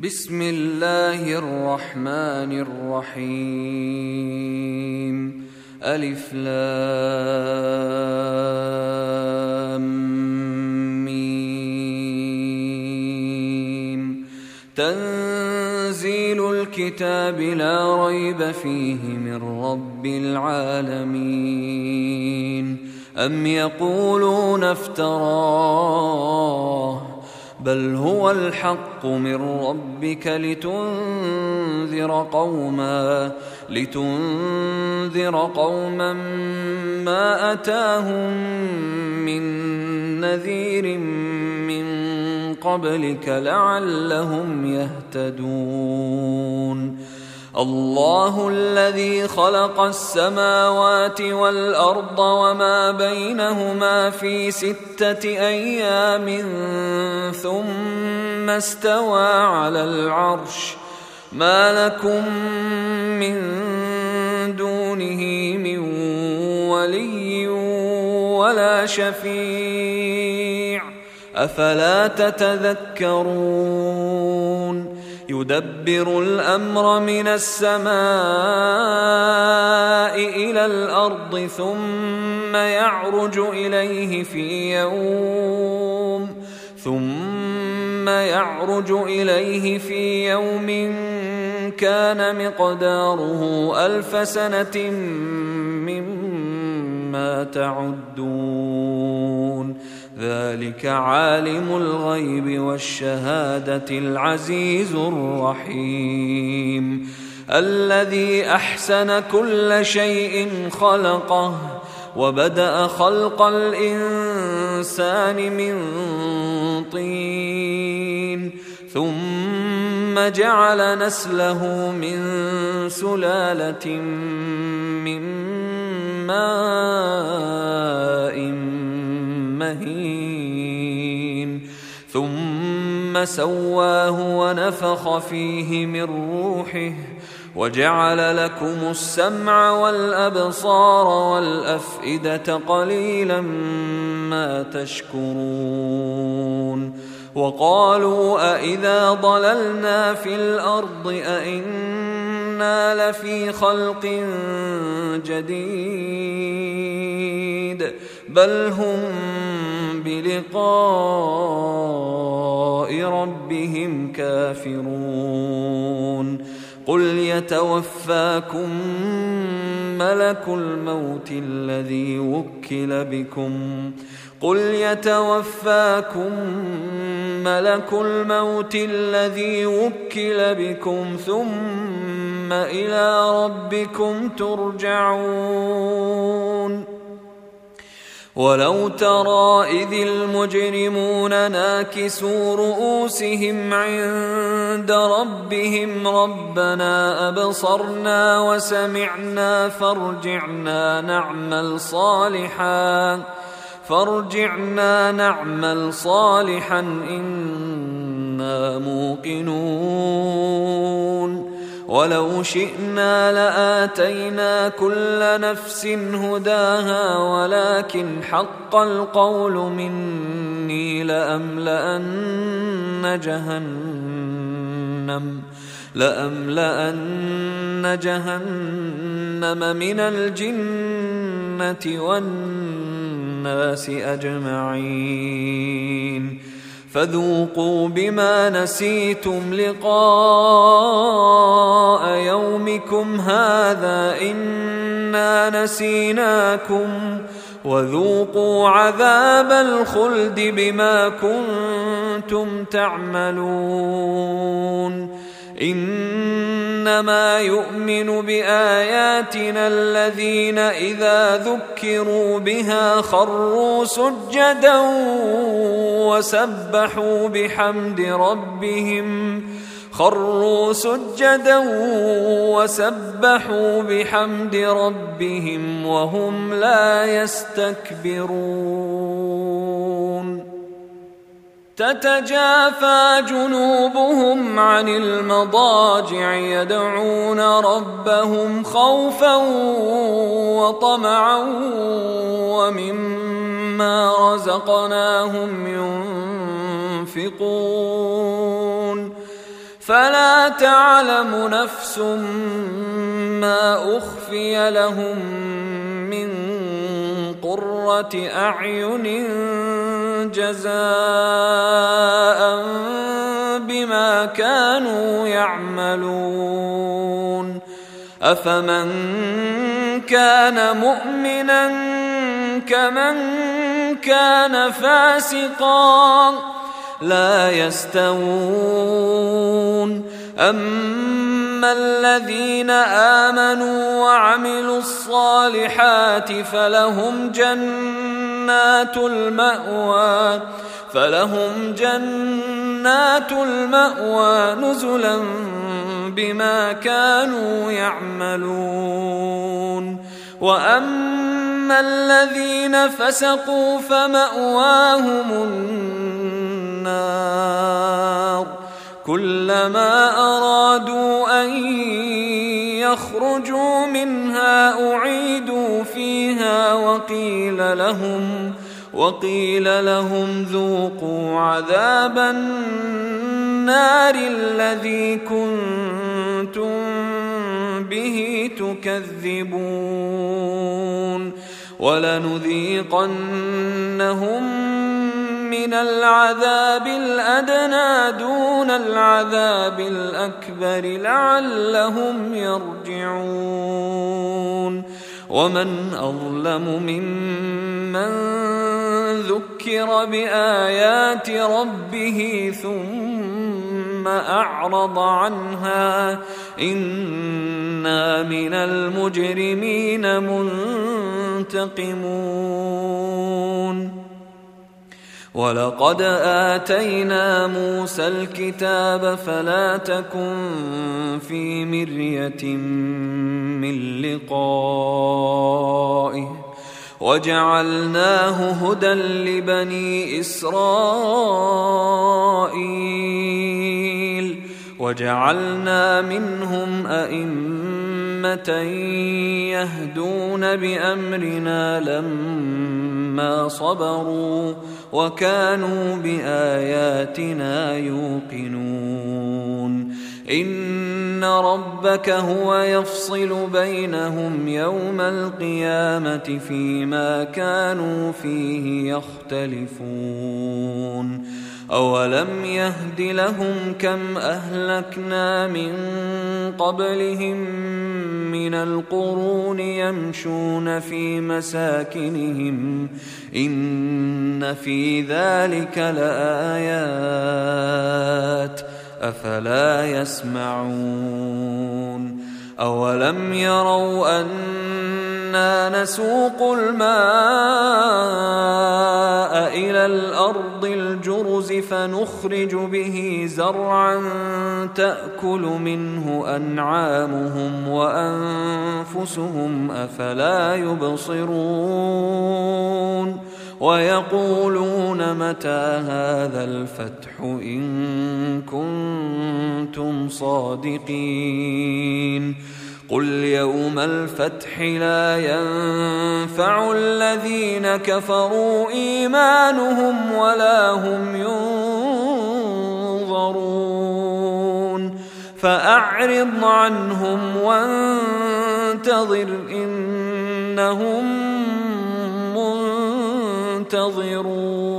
بسم الله الرحمن الرحيم. ألف لام ميم. تنزيل الكتاب لا ريب فيه من رب العالمين. أم يقولون افتراه بل هو الحق من ربك لتنذر قوما ما أتاهم من نذير من قبلك لعلهم يهتدون. الله الذي خلق السماوات والأرض وما بينهما في 6 أيام ثم استوى على العرش. ما لكم من دونه من ولي ولا شفيع أفلا تتذكرون. يدبر الأمر من السماء إلى الأرض ثم يعرج إليه في يوم كان مقداره 1000 سنة مما تعدون. ذلك عالم الغيب والشهادة العزيز الرحيم. الذي أحسن كل شيء خلقه وبدأ خلق الإنسان من طين ثم جعل نسله من سلالة من ماء مهين ثم سواه ونفخ فيه من روحه وجعل لكم السمع والأبصار والأفئدة قليلا ما تشكرون. وقالوا أإذا ضللنا في الأرض أإنا لفي خلق جديد بل هم بلقاء ربهم كافرون. قل يتوفاكم ملك الموت الذي وكل بكم ثم إلى ربكم ترجعون. ولو ترى إذ المجرمون ناكسوا رؤوسهم عند ربهم ربنا أبصرنا وسمعنا فارجعنا نعمل صالحا إنا موقنون. ولو شئنا لآتينا كل نفس هداها ولكن حق القول مني لأملأن جهنم من الجنة والناس أجمعين. فذوقوا بما نسيتم لقاء يومكم هذا إنا نسيناكم وذوقوا عذاب الخلد بما كنتم تعملون. إنما يؤمن بآياتنا الذين إذا ذكروا بها خروا سجدا وسبحوا بحمد ربهم وهم لا يستكبرون. تتجافى جنوبهم عن المضاجع يدعون ربهم خوفا وطمعا ومما رزقناهم ينفقون. فلا تعلم نفس ما أخفي لهم من قرة أعين جزاء بما كانوا يعملون أفمن كان مؤمنا كمن كان فاسقا لا يستوون أما الذين آمنوا وعملوا الصالحات فلهم جنات المأوى نزلا بما كانوا يعملون وأما الذين فسقوا فمأواهم النار كلما أرادوا أن يخرجوا منها أعيدوا فيها وقيل لهم ذوقوا عذاب النار الذي كنتم به تكذبون ولنذيقنهم من العذاب الأدنى دون العذاب الأكبر لعلهم يرجعون ومن أظلم ممن ذكر بآيات ربه ثم أعرض عنها إنا من المجرمين منتقمون ولقد آتينا موسى الكتاب فلا تكن في مرية من لقائه وجعلناه هدى لبني إسرائيل وجعلنا منهم أئمة يهدون بأمرنا لما صبروا وكانوا بآياتنا يوقنون إن ربك هو يفصل بينهم يوم القيامة فيما كانوا فيه يختلفون أولم يهد لهم كم أهلكنا من قبلهم من القرون يمشون في مساكنهم إن في ذلك لآيات أفلا يسمعون أولم يروا أنا نسوق الماء إلى الأرض الجرز فنخرج به زرعا تأكل منه أنعامهم وأنفسهم أفلا يبصرون ويقولون متى هذا الفتح إن كنتم صادقين قل يوم الفتح لا ينفع الذين كفروا إيمانهم ولا هم ينظرون فأعرض عنهم وانتظر إنهم منتظرون